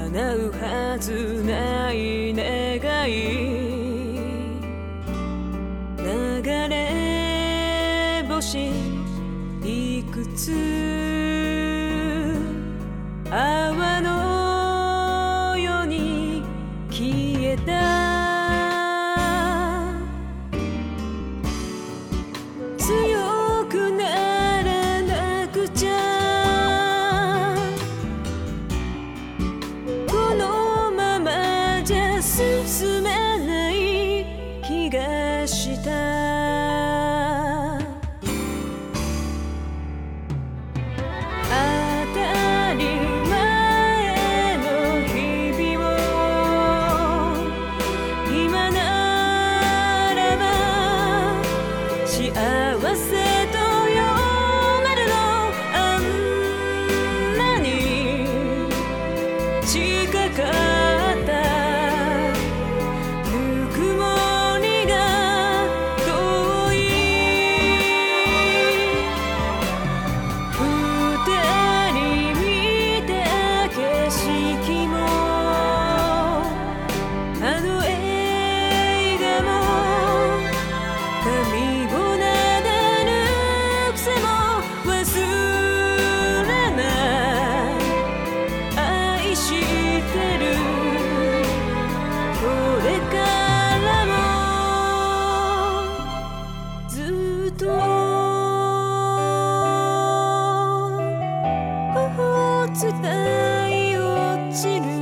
叶うはずない願い、流れ星いくつ泡のように消えた。強くならなくちゃ、このままじゃ進めない気がした。当たり前の日々を今ならば幸せと呼べるの。あんなに近かったぬくもりが遠い。二人見た景色もあの映画も髪を撫でる癖も忘れない。愛してるこれからもずっと伝え落ちる